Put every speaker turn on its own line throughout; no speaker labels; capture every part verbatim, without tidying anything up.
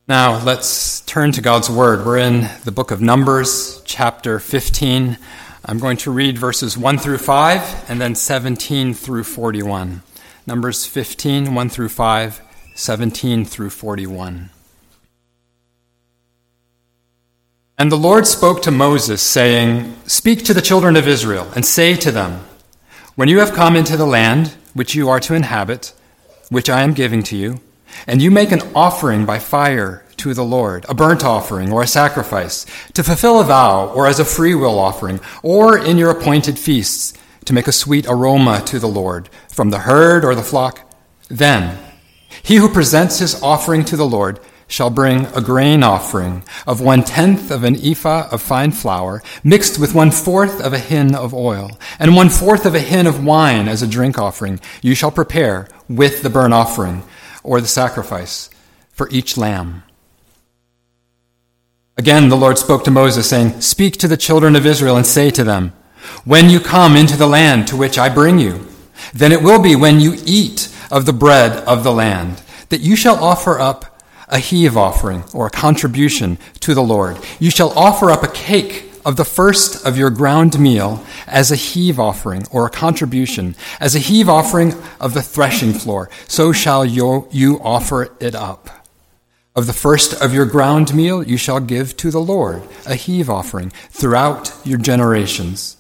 Now, let's turn to God's Word. We're in the book of Numbers, chapter fifteen. I'm going to read verses one through five and then seventeen through forty-one. Numbers fifteen, one through five, seventeen through forty-one. And the Lord spoke to Moses, saying, "Speak to the children of Israel, and say to them, when you have come into the land which you are to inhabit, which I am giving to you, and you make an offering by fire to the Lord, a burnt offering or a sacrifice, to fulfill a vow or as a freewill offering, or in your appointed feasts, to make a sweet aroma to the Lord from the herd or the flock, then he who presents his offering to the Lord shall bring a grain offering of one-tenth of an ephah of fine flour, mixed with one-fourth of a hin of oil, and one-fourth of a hin of wine as a drink offering. You shall prepare with the burnt offering or the sacrifice for each lamb." Again, the Lord spoke to Moses, saying, "Speak to the children of Israel and say to them, when you come into the land to which I bring you, then it will be when you eat of the bread of the land, that you shall offer up a heave offering or a contribution to the Lord. You shall offer up a cake of the first of your ground meal as a heave offering or a contribution, as a heave offering of the threshing floor. So shall you, you offer it up. Of the first of your ground meal you shall give to the Lord a heave offering throughout your generations.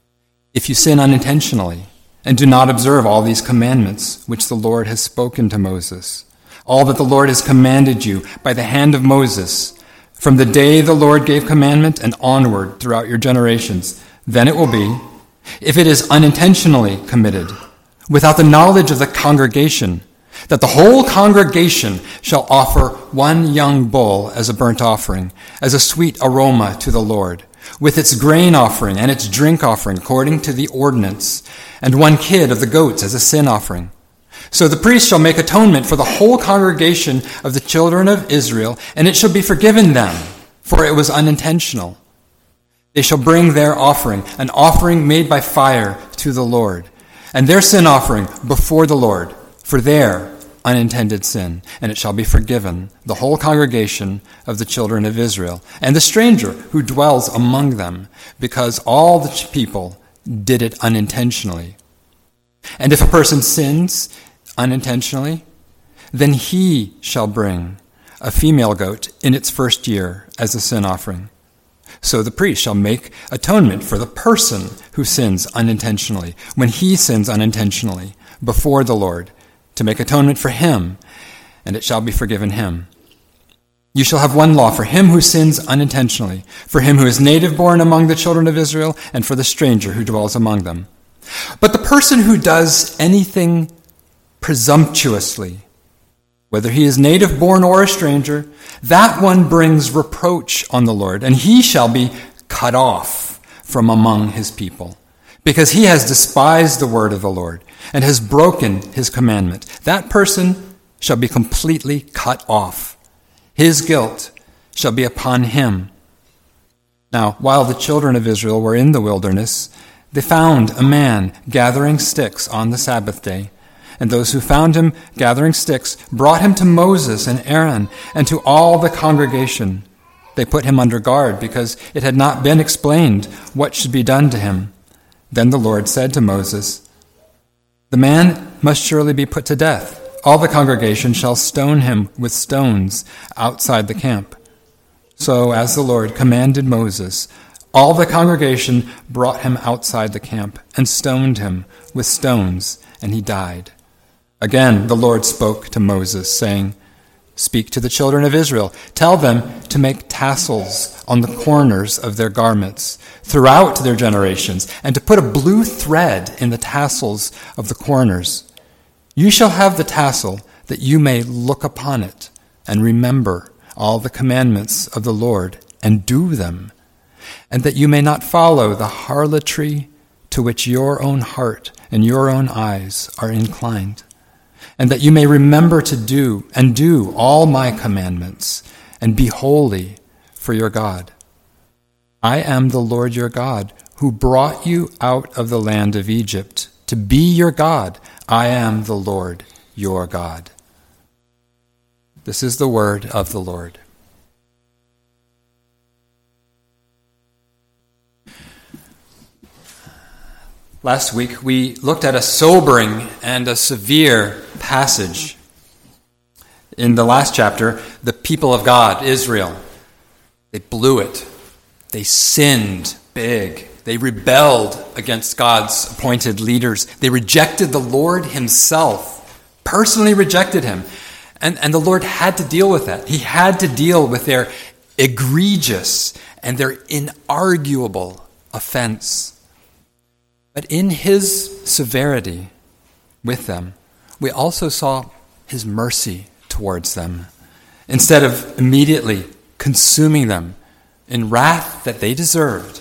If you sin unintentionally and do not observe all these commandments which the Lord has spoken to Moses, all that the Lord has commanded you by the hand of Moses, from the day the Lord gave commandment and onward throughout your generations, then it will be, if it is unintentionally committed, without the knowledge of the congregation, that the whole congregation shall offer one young bull as a burnt offering, as a sweet aroma to the Lord, with its grain offering and its drink offering according to the ordinance, and one kid of the goats as a sin offering. So the priest shall make atonement for the whole congregation of the children of Israel, and it shall be forgiven them, for it was unintentional. They shall bring their offering, an offering made by fire to the Lord, and their sin offering before the Lord, for their unintended sin, and it shall be forgiven, the whole congregation of the children of Israel, and the stranger who dwells among them, because all the people did it unintentionally. And if a person sins unintentionally, then he shall bring a female goat in its first year as a sin offering. So the priest shall make atonement for the person who sins unintentionally, when he sins unintentionally before the Lord, to make atonement for him, and it shall be forgiven him. You shall have one law for him who sins unintentionally, for him who is native born among the children of Israel, and for the stranger who dwells among them. But the person who does anything presumptuously, whether he is native born or a stranger, that one brings reproach on the Lord, and he shall be cut off from among his people, because he has despised the word of the Lord and has broken his commandment. That person shall be completely cut off. His guilt shall be upon him. Now, while the children of Israel were in the wilderness, they found a man gathering sticks on the Sabbath day. And those who found him gathering sticks brought him to Moses and Aaron and to all the congregation. They put him under guard because it had not been explained what should be done to him. Then the Lord said to Moses, "The man must surely be put to death. All the congregation shall stone him with stones outside the camp." So as the Lord commanded Moses, all the congregation brought him outside the camp and stoned him with stones, and he died. Again, the Lord spoke to Moses, saying, "Speak to the children of Israel. Tell them to make tassels on the corners of their garments throughout their generations, and to put a blue thread in the tassels of the corners. You shall have the tassel that you may look upon it and remember all the commandments of the Lord and do them, and that you may not follow the harlotry to which your own heart and your own eyes are inclined, and that you may remember to do and do all my commandments, and be holy for your God. I am the Lord your God, who brought you out of the land of Egypt to be your God. I am the Lord your God." This is the word of the Lord. Last week, we looked at a sobering and a severe passage. In the last chapter, the people of God, Israel, they blew it. They sinned big. They rebelled against God's appointed leaders. They rejected the Lord himself, personally rejected him. And, and the Lord had to deal with that. He had to deal with their egregious and their inarguable offense. But in his severity with them, we also saw his mercy towards them. Instead of immediately consuming them in wrath that they deserved,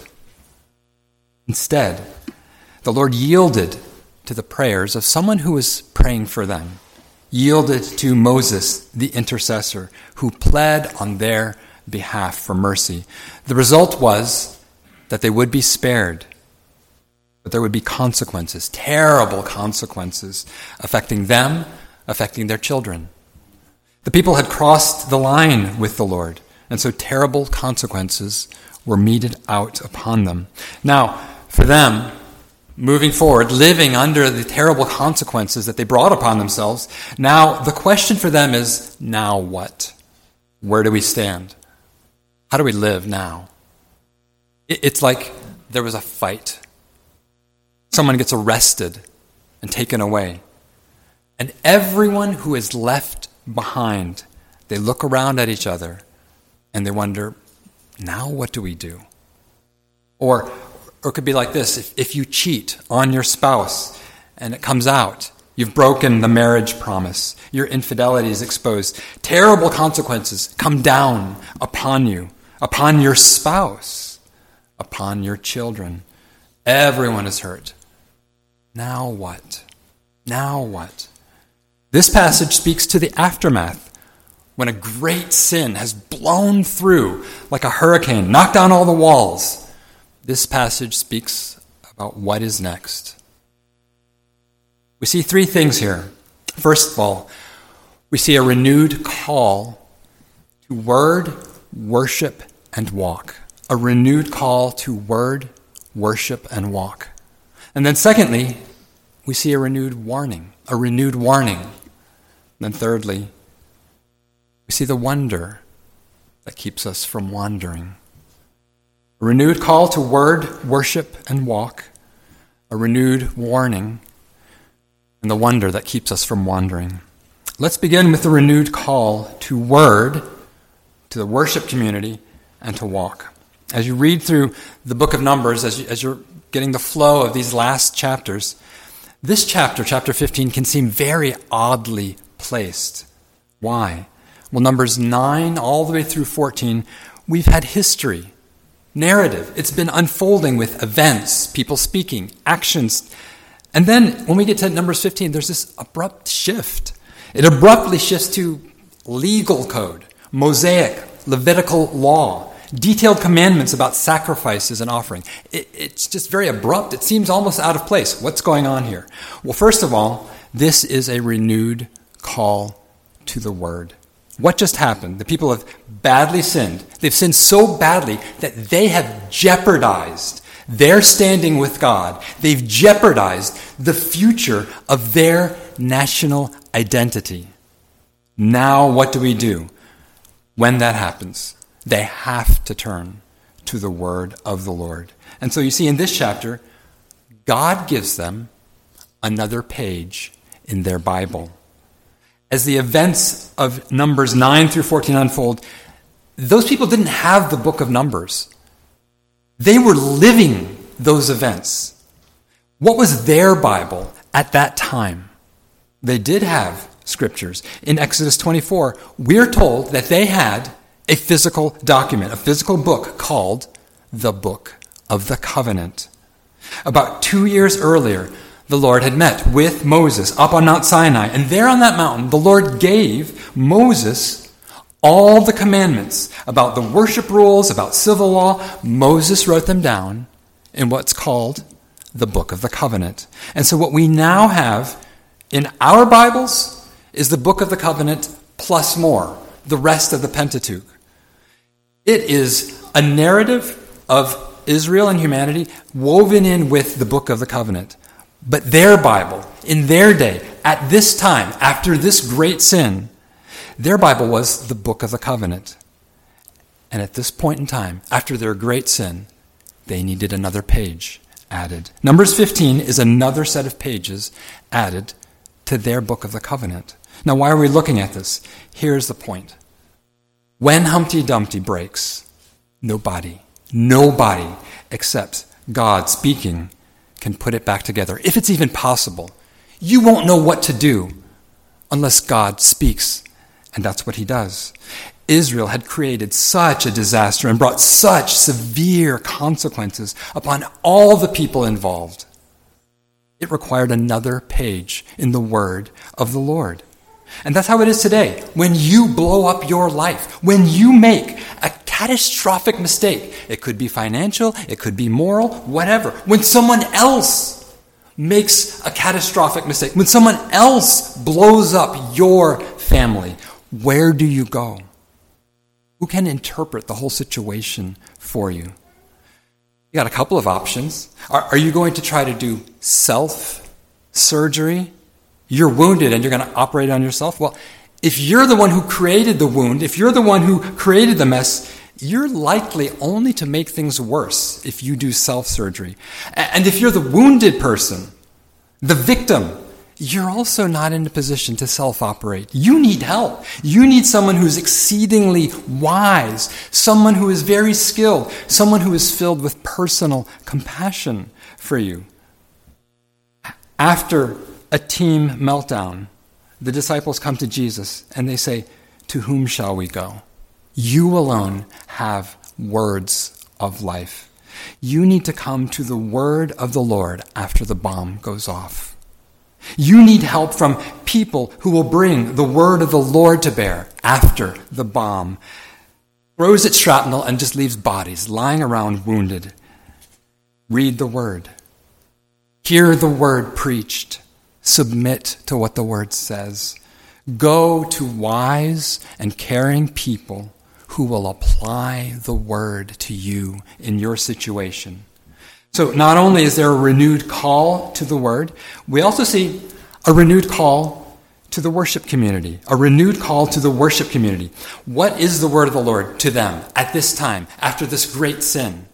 instead, the Lord yielded to the prayers of someone who was praying for them, yielded to Moses, the intercessor, who pled on their behalf for mercy. The result was that they would be spared, but there would be consequences, terrible consequences, affecting them, affecting their children. The people had crossed the line with the Lord, and so terrible consequences were meted out upon them. Now, for them, moving forward, living under the terrible consequences that they brought upon themselves, now the question for them is, now what? Where do we stand? How do we live now? It's like there was a fight. Someone gets arrested and taken away. And everyone who is left behind, they look around at each other and they wonder, now what do we do? Or, or it could be like this. If, if you cheat on your spouse and it comes out, you've broken the marriage promise, your infidelity is exposed, terrible consequences come down upon you, upon your spouse, upon your children. Everyone is hurt. Now what? Now what? This passage speaks to the aftermath, when a great sin has blown through like a hurricane, knocked down all the walls. This passage speaks about what is next. We see three things here. First of all, we see a renewed call to word, worship, and walk. A renewed call to word, worship, and walk. And then secondly, we see a renewed warning, a renewed warning. And then thirdly, we see the wonder that keeps us from wandering. A renewed call to word, worship, and walk. A renewed warning, and the wonder that keeps us from wandering. Let's begin with the renewed call to word, to the worship community, and to walk. As you read through the book of Numbers, as, you, as you're getting the flow of these last chapters, this chapter, chapter fifteen, can seem very oddly placed. Why? Well, Numbers nine all the way through fourteen, we've had history, narrative. It's been unfolding with events, people speaking, actions. And then when we get to Numbers fifteen, there's this abrupt shift. It abruptly shifts to legal code, Mosaic, Levitical law, detailed commandments about sacrifices and offering. It, it's just very abrupt. It seems almost out of place. What's going on here? Well, first of all, this is a renewed call to the word. What just happened? The people have badly sinned. They've sinned so badly that they have jeopardized their standing with God. They've jeopardized the future of their national identity. Now what do we do? When that happens, they have to turn to the word of the Lord. And so you see in this chapter, God gives them another page in their Bible. As the events of Numbers nine through fourteen unfold, those people didn't have the book of Numbers. They were living those events. What was their Bible at that time? They did have scriptures. In Exodus twenty-four, we're told that they had a physical document, a physical book called the Book of the Covenant. About two years earlier, the Lord had met with Moses up on Mount Sinai, and there on that mountain, the Lord gave Moses all the commandments about the worship rules, about civil law. Moses wrote them down in what's called the Book of the Covenant. And so what we now have in our Bibles is the Book of the Covenant plus more. the rest of the Pentateuch. It is a narrative of Israel and humanity woven in with the Book of the Covenant. But their Bible, in their day, at this time, after this great sin, their Bible was the Book of the Covenant. And at this point in time, after their great sin, they needed another page added. Numbers fifteen is another set of pages added to their Book of the Covenant. Now, why are we looking at this? Here's the point. When Humpty Dumpty breaks, nobody, nobody except God speaking can put it back together. If it's even possible, you won't know what to do unless God speaks. And that's what he does. Israel had created such a disaster and brought such severe consequences upon all the people involved. It required another page in the word of the Lord. And that's how it is today. When you blow up your life, when you make a catastrophic mistake, it could be financial, it could be moral, whatever. When someone else makes a catastrophic mistake, when someone else blows up your family, where do you go? Who can interpret the whole situation for you? You got a couple of options. Are, are you going to try to do self-surgery? You're wounded and you're going to operate on yourself? Well, if you're the one who created the wound, if you're the one who created the mess, you're likely only to make things worse if you do self-surgery. And if you're the wounded person, the victim, you're also not in a position to self-operate. You need help. You need someone who's exceedingly wise, someone who is very skilled, someone who is filled with personal compassion for you. After a team meltdown, the disciples come to Jesus and they say, "To whom shall we go? You alone have words of life. You need to come to the word of the Lord after the bomb goes off. You need help from people who will bring the word of the Lord to bear after the bomb throws its shrapnel and just leaves bodies lying around wounded. Read the word. Hear the word preached. Submit to what the word says. Go to wise and caring people who will apply the word to you in your situation." So not only is there a renewed call to the word, we also see a renewed call to the worship community, a renewed call to the worship community. What is the word of the Lord to them at this time, after this great sin?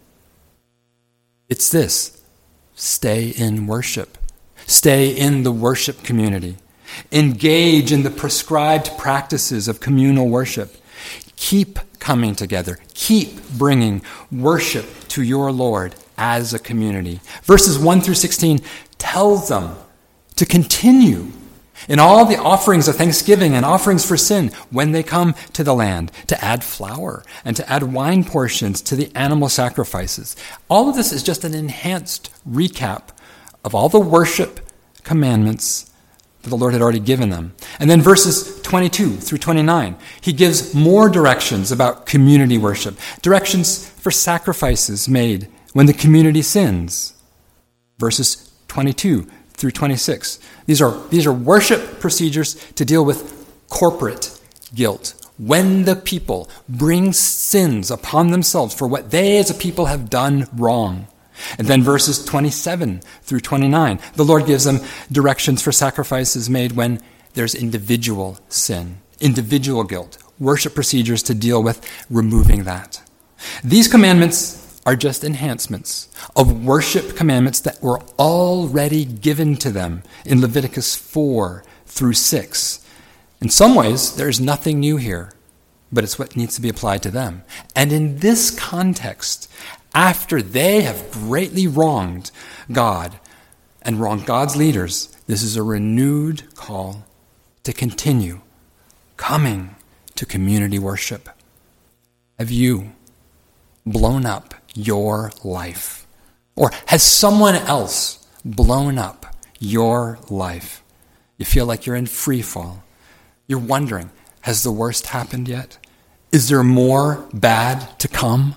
It's this: stay in worship. Stay in the worship community. Engage in the prescribed practices of communal worship. Keep coming together. Keep bringing worship to your Lord as a community. Verses one through sixteen tells them to continue in all the offerings of thanksgiving and offerings for sin when they come to the land, to add flour and to add wine portions to the animal sacrifices. All of this is just an enhanced recap of all the worship commandments that the Lord had already given them. And then verses twenty-two through twenty-nine, he gives more directions about community worship, directions for sacrifices made when the community sins. Verses twenty-two through twenty-six. These are, these are worship procedures to deal with corporate guilt. When the people bring sins upon themselves for what they as a people have done wrong. And then verses twenty-seven through twenty-nine, the Lord gives them directions for sacrifices made when there's individual sin, individual guilt, worship procedures to deal with removing that. These commandments are just enhancements of worship commandments that were already given to them in Leviticus four through six. In some ways, there's nothing new here, but it's what needs to be applied to them. And in this context, after they have greatly wronged God and wronged God's leaders, this is a renewed call to continue coming to community worship. Have you blown up your life? Or has someone else blown up your life? You feel like you're in free fall. You're wondering, has the worst happened yet? Is there more bad to come?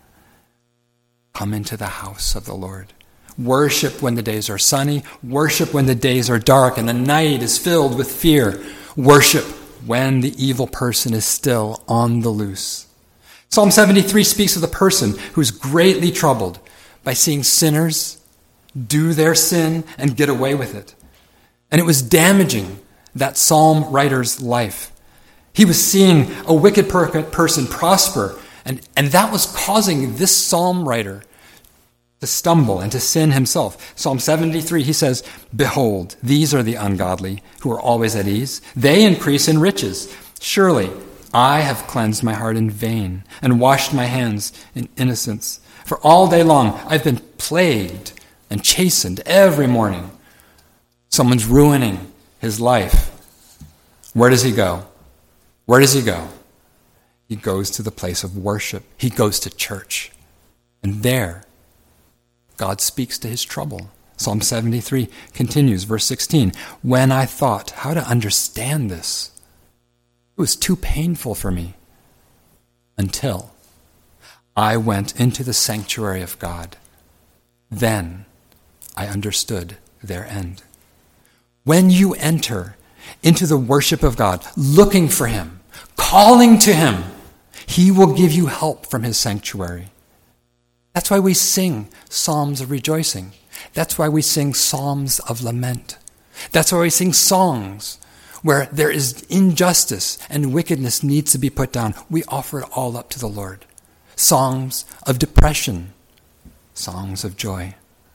Come into the house of the Lord. Worship when the days are sunny. Worship when the days are dark and the night is filled with fear. Worship when the evil person is still on the loose. Psalm seventy-three speaks of the person who's greatly troubled by seeing sinners do their sin and get away with it. And it was damaging that psalm writer's life. He was seeing a wicked per- person prosper, and, and that was causing this psalm writer to stumble and to sin himself. Psalm seventy-three, he says, "Behold, these are the ungodly who are always at ease. They increase in riches. Surely I have cleansed my heart in vain and washed my hands in innocence. For all day long I've been plagued and chastened every morning." Someone's ruining his life. Where does he go? Where does he go? He goes to the place of worship. He goes to church. And there, God speaks to his trouble. Psalm seventy-three continues, verse sixteen. "When I thought how to understand this, it was too painful for me until I went into the sanctuary of God. Then I understood their end." When you enter into the worship of God, looking for him, calling to him, he will give you help from his sanctuary. That's why we sing psalms of rejoicing. That's why we sing psalms of lament. That's why we sing songs where there is injustice and wickedness needs to be put down. We offer it all up to the Lord. Songs of depression, songs of joy.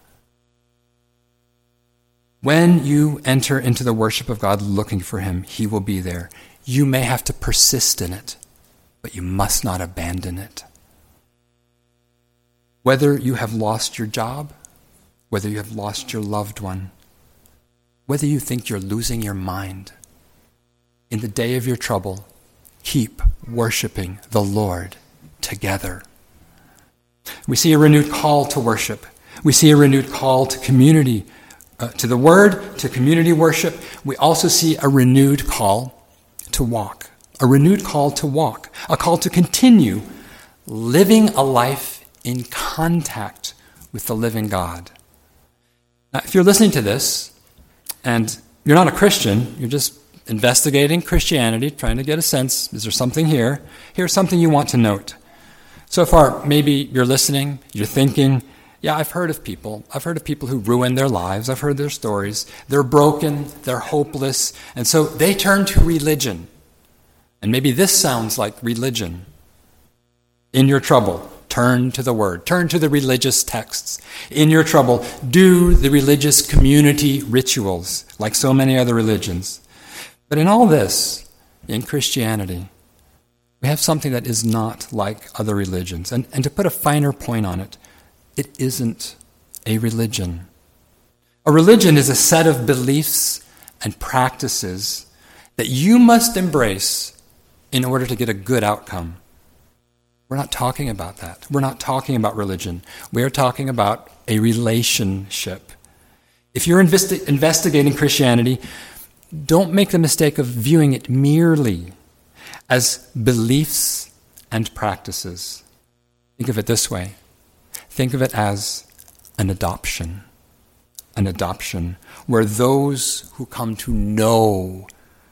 When you enter into the worship of God looking for him, he will be there. You may have to persist in it, but you must not abandon it. Whether you have lost your job, whether you have lost your loved one, whether you think you're losing your mind, in the day of your trouble, keep worshiping the Lord together. We see a renewed call to worship. We see a renewed call to community, uh, to the word, to community worship. We also see a renewed call to walk, a renewed call to walk, a call to continue living a life in contact with the living God. Now, if you're listening to this and you're not a Christian, you're just investigating Christianity, trying to get a sense, is there something here? Here's something you want to note. So far, maybe you're listening, you're thinking, yeah, I've heard of people. I've heard of people who ruin their lives. I've heard their stories. They're broken, they're hopeless, and so they turn to religion. And maybe this sounds like religion. In your trouble, turn to the word. Turn to the religious texts. In your trouble, do the religious community rituals, like so many other religions. But in all this, in Christianity, we have something that is not like other religions. And, and to put a finer point on it, it isn't a religion. A religion is a set of beliefs and practices that you must embrace in order to get a good outcome. We're not talking about that. We're not talking about religion. We are talking about a relationship. If you're investi- investigating Christianity, don't make the mistake of viewing it merely as beliefs and practices. Think of it this way. Think of it as an adoption. An adoption where those who come to know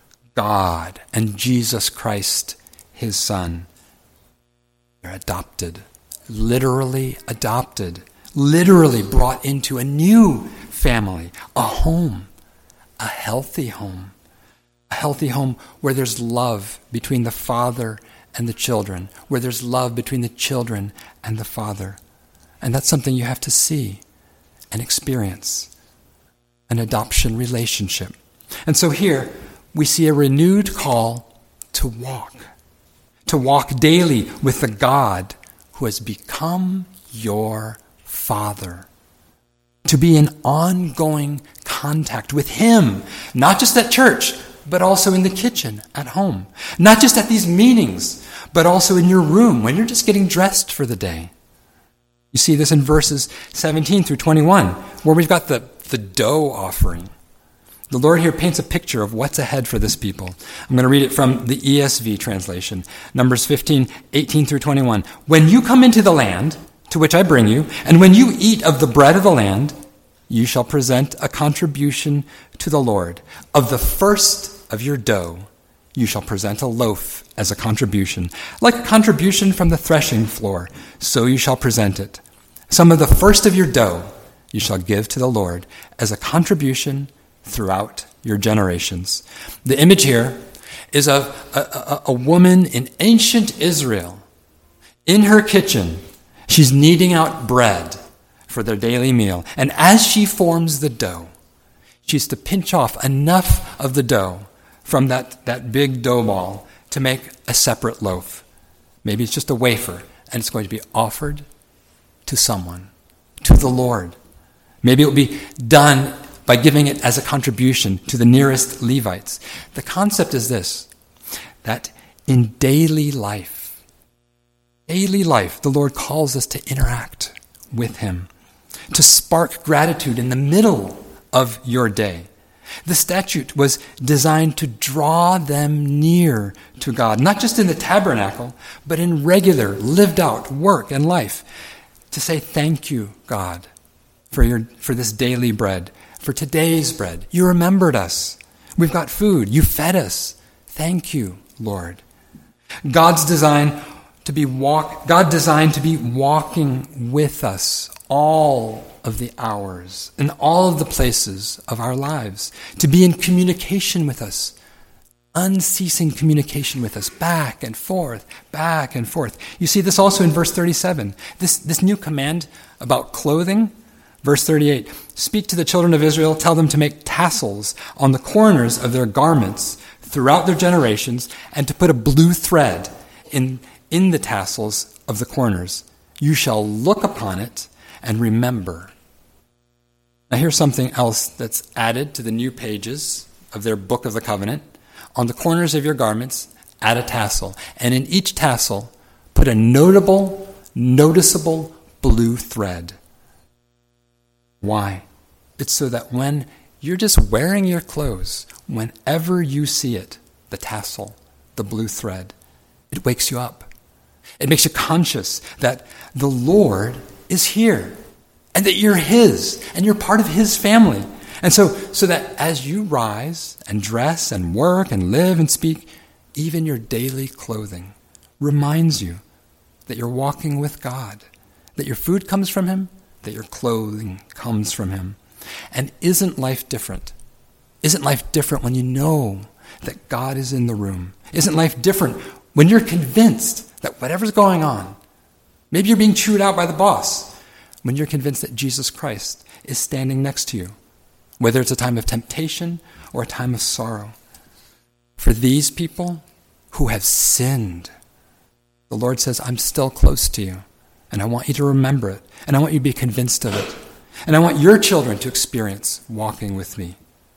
God and Jesus Christ, his Son, they're adopted, literally adopted, literally brought into a new family, a home, a healthy home, a healthy home where there's love between the father and the children, where there's love between the children and the father. And that's something you have to see and experience, an adoption relationship. And so here we see a renewed call to walk, to walk daily with the God who has become your Father, to be in ongoing contact with him, not just at church, but also in the kitchen, at home, not just at these meetings, but also in your room when you're just getting dressed for the day. You see this in verses seventeen through twenty-one, where we've got the, the dough offering. The Lord here paints a picture of what's ahead for this people. I'm going to read it from the E S V translation, Numbers fifteen, eighteen through twenty-one. "When you come into the land to which I bring you, and when you eat of the bread of the land, you shall present a contribution to the Lord. Of the first of your dough, you shall present a loaf as a contribution. Like a contribution from the threshing floor, so you shall present it. Some of the first of your dough you shall give to the Lord as a contribution throughout your generations. The image here is of a, a, a woman in ancient Israel. In her kitchen, she's kneading out bread for their daily meal. And as she forms the dough, she's to pinch off enough of the dough from that, that big dough ball to make a separate loaf. Maybe it's just a wafer, and it's going to be offered to someone, to the Lord. Maybe it will be done by giving it as a contribution to the nearest Levites. The concept is this, that in daily life, daily life, the Lord calls us to interact with him, to spark gratitude in the middle of your day. The statute was designed to draw them near to God, not just in the tabernacle, but in regular, lived out work and life, to say thank you, God, for your for this daily bread, for today's bread. You remembered us. We've got food. You fed us. Thank you, Lord. God's design to be walk God designed to be walking with us all of the hours and all of the places of our lives, to be in communication with us, unceasing communication with us, back and forth, back and forth. You see this also in verse thirty-seven. This, this new command about clothing, verse thirty-eight, speak to the children of Israel, tell them to make tassels on the corners of their garments throughout their generations, and to put a blue thread in, in the tassels of the corners. You shall look upon it and remember. Now here's something else that's added to the new pages of their Book of the Covenant. On the corners of your garments, add a tassel. And in each tassel, put a notable, noticeable blue thread. Why? It's so that when you're just wearing your clothes, whenever you see it, the tassel, the blue thread, it wakes you up. It makes you conscious that the Lord is here and that you're his and you're part of his family. And so, so that as you rise and dress and work and live and speak, even your daily clothing reminds you that you're walking with God, that your food comes from him, that your clothing comes from him. And isn't life different? Isn't life different when you know that God is in the room? Isn't life different when you're convinced that whatever's going on, maybe you're being chewed out by the boss, when you're convinced that Jesus Christ is standing next to you, whether it's a time of temptation or a time of sorrow. For these people who have sinned, the Lord says, I'm still close to you, and I want you to remember it, and I want you to be convinced of it, and I want your children to experience walking with me.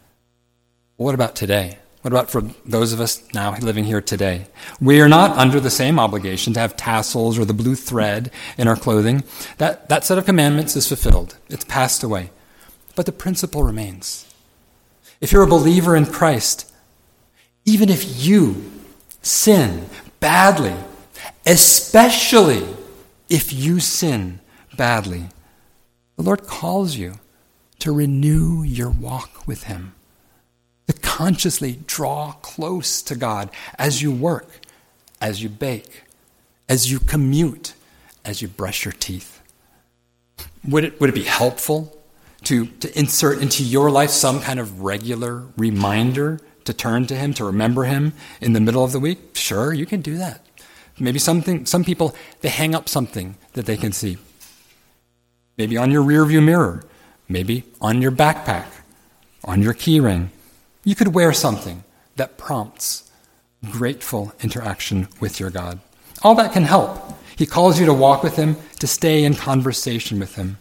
What about today? What about for those of us now living here today? We are not under the same obligation to have tassels or the blue thread in our clothing. That, that set of commandments is fulfilled. It's passed away. But the principle remains. If you're a believer in Christ, even if you sin badly, especially if you sin badly, the Lord calls you to renew your walk with him, to consciously draw close to God as you work, as you bake, as you commute, as you brush your teeth. Would it, would it be helpful to, to insert into your life some kind of regular reminder to turn to him, to remember him in the middle of the week? Sure, you can do that. Maybe something. Some people, they hang up something that they can see. Maybe on your rearview mirror, maybe on your backpack, on your key ring. You could wear something that prompts grateful interaction with your God. All that can help. He calls you to walk with him, to stay in conversation with him.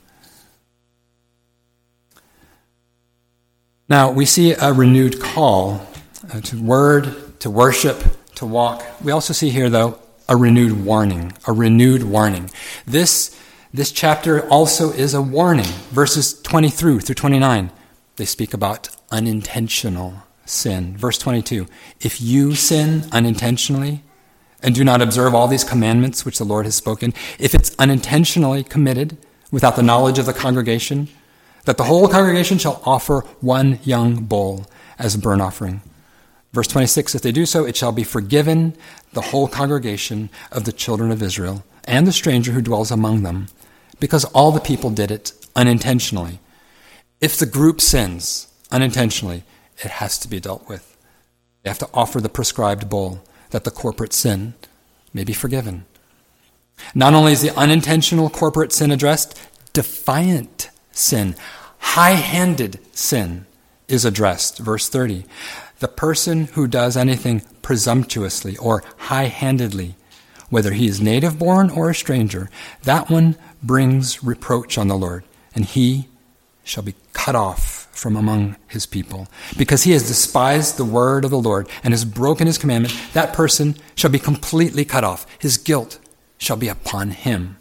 Now, we see a renewed call uh, to word, to worship, to walk. We also see here, though, a renewed warning, a renewed warning. This, this chapter also is a warning. Verses twenty through through twenty-nine, they speak about unintentional sin. Verse twenty-two, if you sin unintentionally and do not observe all these commandments which the Lord has spoken, if it's unintentionally committed without the knowledge of the congregation, that the whole congregation shall offer one young bull as a burnt offering. Verse twenty-six, if they do so, it shall be forgiven the whole congregation of the children of Israel and the stranger who dwells among them, because all the people did it unintentionally. If the group sins unintentionally, it has to be dealt with. They have to offer the prescribed bull that the corporate sin may be forgiven. Not only is the unintentional corporate sin addressed, defiant sin, high-handed sin is addressed. Verse thirty, the person who does anything presumptuously or high-handedly, whether he is native-born or a stranger, that one brings reproach on the Lord, and he shall be cut off from among his people. Because he has despised the word of the Lord and has broken his commandment, that person shall be completely cut off. His guilt shall be upon him.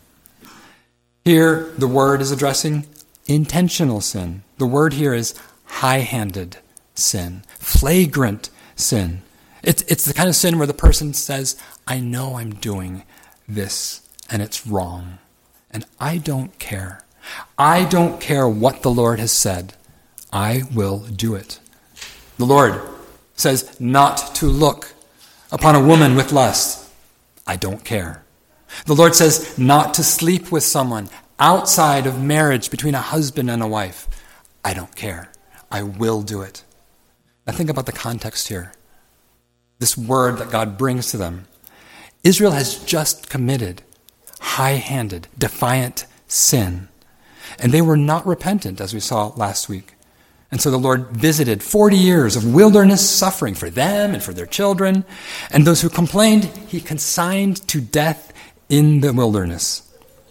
Here, the word is addressing intentional sin. The word here is high-handed sin, flagrant sin. It's, it's the kind of sin where the person says, I know I'm doing this and it's wrong, and I don't care. I don't care what the Lord has said. I will do it. The Lord says not to look upon a woman with lust. I don't care. The Lord says not to sleep with someone outside of marriage between a husband and a wife. I don't care. I will do it. Now think about the context here. This word that God brings to them. Israel has just committed high-handed, defiant sin. And they were not repentant, as we saw last week. And so the Lord visited forty years of wilderness suffering for them and for their children. And those who complained, he consigned to death in the wilderness.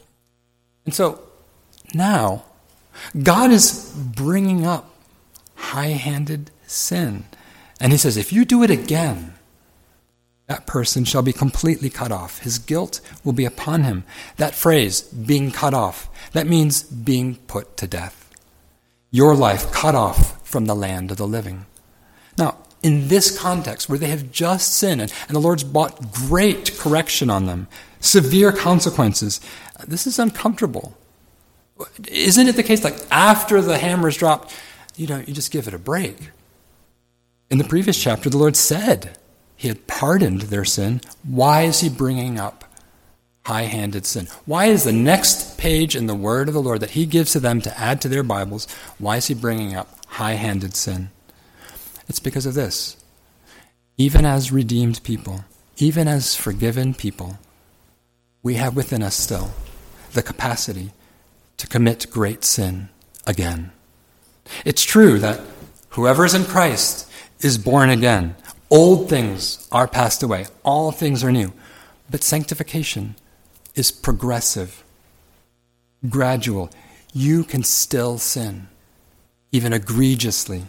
And so now, God is bringing up high-handed sin. And he says, if you do it again, that person shall be completely cut off. His guilt will be upon him. That phrase, being cut off, that means being put to death. Your life cut off from the land of the living. Now, in this context, where they have just sinned, and, and the Lord's brought great correction on them, severe consequences, this is uncomfortable. Isn't it the case, like after the hammer's dropped, you know, you just give it a break? In the previous chapter, the Lord said he had pardoned their sin. Why is he bringing up high-handed sin? Why is the next page in the word of the Lord that he gives to them to add to their Bibles, why is he bringing up high-handed sin? It's because of this. Even as redeemed people, even as forgiven people, we have within us still the capacity to commit great sin again. It's true that whoever is in Christ is born again. Old things are passed away. All things are new. But sanctification is progressive, gradual. You can still sin, even egregiously.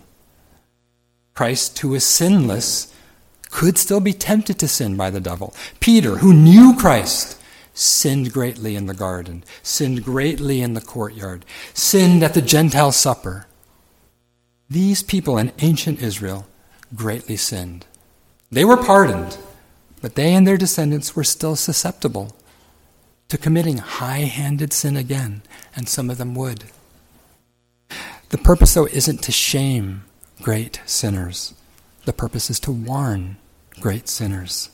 Christ, who is sinless, could still be tempted to sin by the devil. Peter, who knew Christ, sinned greatly in the garden, sinned greatly in the courtyard, sinned at the Gentile supper. These people in ancient Israel greatly sinned. They were pardoned, but they and their descendants were still susceptible to committing high-handed sin again, and some of them would. The purpose, though, isn't to shame great sinners. The purpose is to warn great sinners.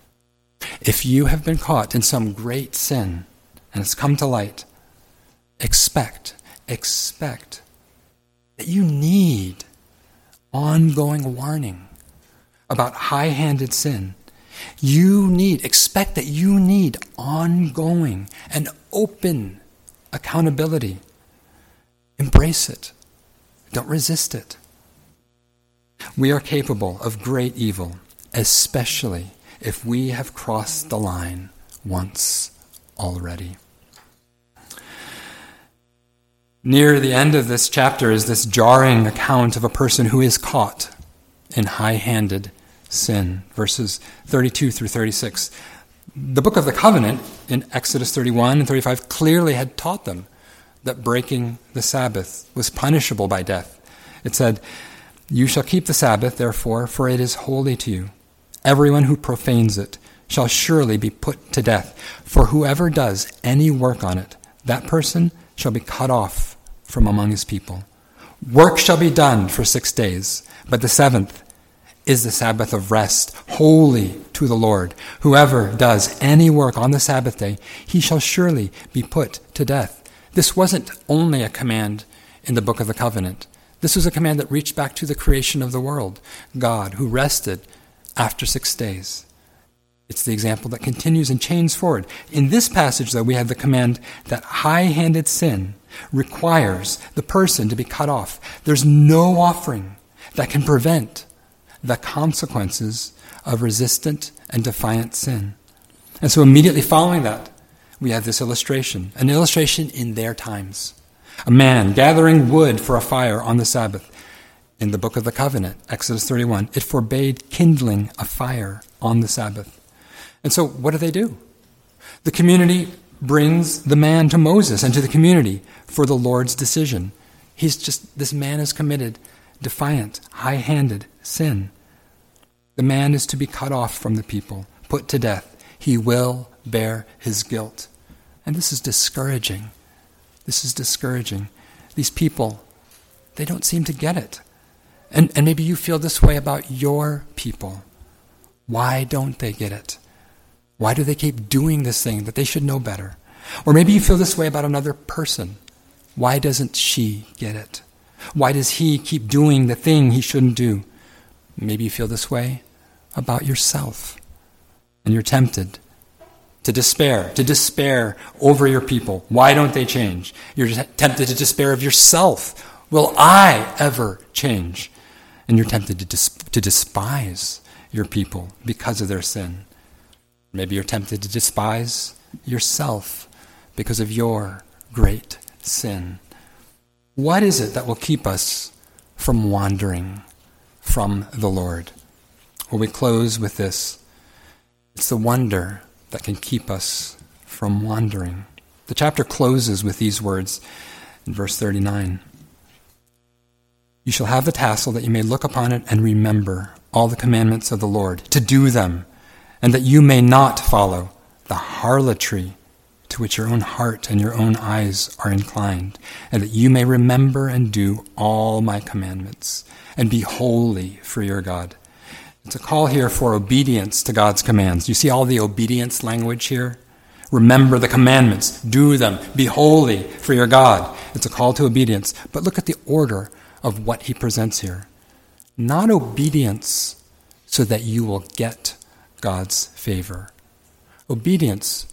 If you have been caught in some great sin and it's come to light, expect, expect that you need ongoing warning about high-handed sin. You need, expect that you need ongoing and open accountability. Embrace it. Don't resist it. We are capable of great evil, especially if we have crossed the line once already. Near the end of this chapter is this jarring account of a person who is caught in high-handed sin, verses thirty-two through thirty-six. The book of the covenant in Exodus thirty-one and thirty-five clearly had taught them that breaking the Sabbath was punishable by death. It said, "You shall keep the Sabbath, therefore, for it is holy to you. Everyone who profanes it shall surely be put to death. For whoever does any work on it, that person shall be cut off from among his people. Work shall be done for six days, but the seventh is the Sabbath of rest, holy to the Lord. Whoever does any work on the Sabbath day, he shall surely be put to death. This wasn't only a command in the book of the covenant. This was a command that reached back to the creation of the world, God, who rested after six days. It's the example that continues and chains forward. In this passage, though, we have the command that high-handed sin requires the person to be cut off. There's no offering that can prevent the consequences of resistant and defiant sin. And so immediately following that, we have this illustration, an illustration in their times. A man gathering wood for a fire on the Sabbath. In the book of the covenant, Exodus thirty-one, it forbade kindling a fire on the Sabbath. And so what do they do? The community brings the man to Moses and to the community for the Lord's decision. He's just, this man has committed defiant, high-handed sin. The man is to be cut off from the people, put to death. He will bear his guilt. And this is discouraging. This is discouraging. These people, they don't seem to get it. And, and maybe you feel this way about your people. Why don't they get it? Why do they keep doing this thing that they should know better? Or maybe you feel this way about another person. Why doesn't she get it? Why does he keep doing the thing he shouldn't do? Maybe you feel this way about yourself. And you're tempted to despair, to despair over your people. Why don't they change? You're tempted to despair of yourself. Will I ever change? And you're tempted to, dis- to despise your people because of their sin. Maybe you're tempted to despise yourself because of your great sin. What is it that will keep us from wandering from the Lord? Well, we close with this. It's the wonder that can keep us from wandering. The chapter closes with these words in verse thirty-nine. You shall have the tassel that you may look upon it and remember all the commandments of the Lord, to do them, and that you may not follow the harlotry to which your own heart and your own eyes are inclined, and that you may remember and do all my commandments, and be holy for your God. It's a call here for obedience to God's commands. You see all the obedience language here? Remember the commandments, do them, be holy for your God. It's a call to obedience. But look at the order of what he presents here. Not obedience so that you will get God's favor. Obedience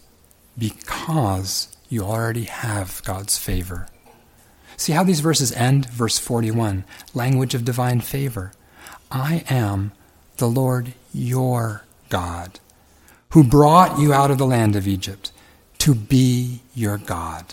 because you already have God's favor. See how these verses end? Verse forty-one, language of divine favor. I am the Lord your God, who brought you out of the land of Egypt to be your God.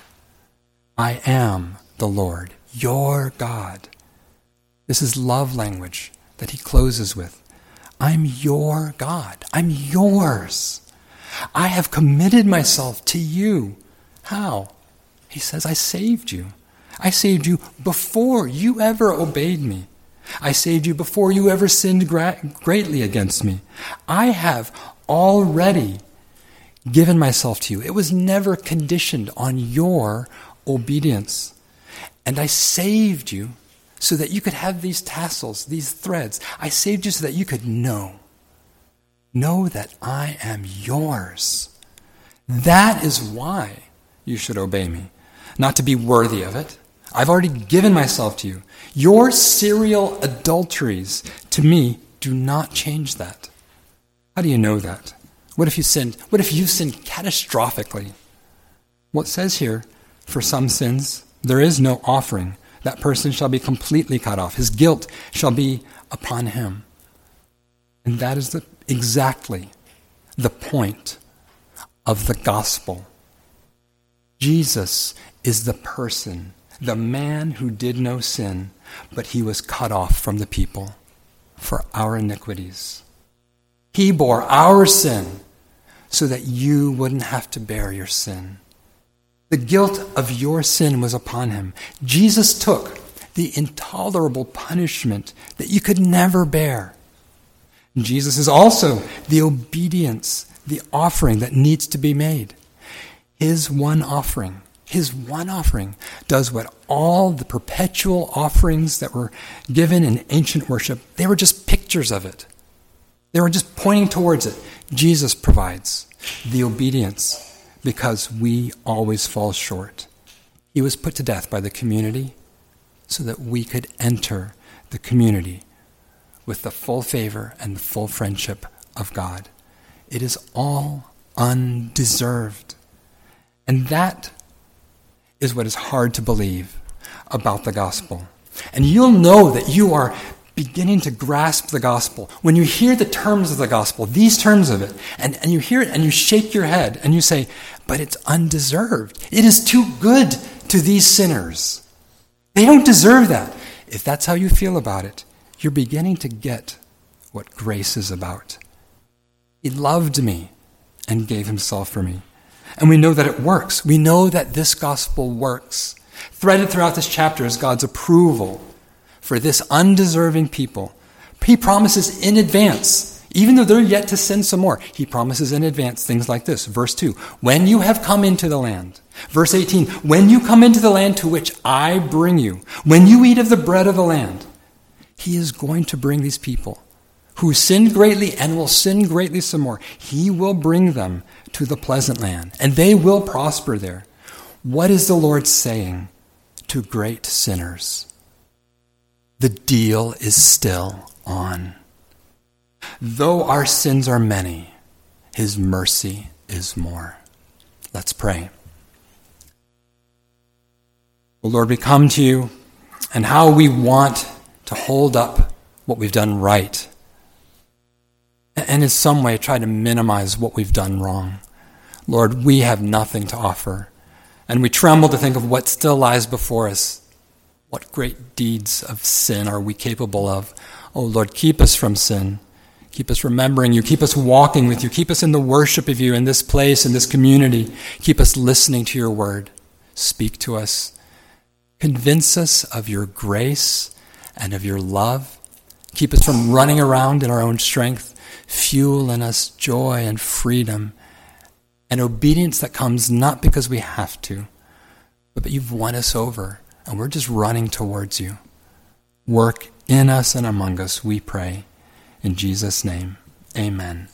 I am the Lord your God. This is love language that he closes with. I'm your God. I'm yours. I have committed myself to you. How? He says, I saved you. I saved you before you ever obeyed me. I saved you before you ever sinned gra- greatly against me. I have already given myself to you. It was never conditioned on your obedience. And I saved you so that you could have these tassels, these threads. I saved you so that you could know. Know that I am yours. That is why you should obey me. Not to be worthy of it. I've already given myself to you. Your serial adulteries to me do not change that. How do you know that? What if you sinned? What if you sinned catastrophically? What says here, for some sins, there is no offering. That person shall be completely cut off. His guilt shall be upon him. And that is the, exactly the point of the gospel. Jesus is the person, the man who did no sin, but he was cut off from the people for our iniquities. He bore our sin so that you wouldn't have to bear your sin. The guilt of your sin was upon him. Jesus took the intolerable punishment that you could never bear. Jesus is also the obedience, the offering that needs to be made. His one offering, his one offering does what all the perpetual offerings that were given in ancient worship, they were just pictures of it. They were just pointing towards it. Jesus provides the obedience because we always fall short. He was put to death by the community so that we could enter the community with the full favor and the full friendship of God. It is all undeserved. And that is what is hard to believe about the gospel. And you'll know that you are beginning to grasp the gospel when you hear the terms of the gospel, these terms of it, and, and you hear it and you shake your head and you say, but it's undeserved. It is too good to these sinners. They don't deserve that. If that's how you feel about it, you're beginning to get what grace is about. He loved me and gave himself for me. And we know that it works. We know that this gospel works. Threaded throughout this chapter is God's approval for this undeserving people. He promises in advance, even though they're yet to sin some more, he promises in advance things like this. Verse two, when you have come into the land. Verse eighteen, when you come into the land to which I bring you, when you eat of the bread of the land, he is going to bring these people who sinned greatly and will sin greatly some more. He will bring them to the pleasant land, and they will prosper there. What is the Lord saying to great sinners? The deal is still on. Though our sins are many, his mercy is more. Let's pray. Well, Lord, we come to you, and how we want to hold up what we've done right, and in some way try to minimize what we've done wrong. Lord, we have nothing to offer, and we tremble to think of what still lies before us. What great deeds of sin are we capable of? Oh Lord, keep us from sin. Keep us remembering you. Keep us walking with you. Keep us in the worship of you in this place, in this community. Keep us listening to your word. Speak to us. Convince us of your grace and of your love. Keep us from running around in our own strength. Fuel in us joy and freedom and obedience that comes not because we have to, but you've won us over and we're just running towards you. Work in us and among us, we pray. In Jesus' name, amen.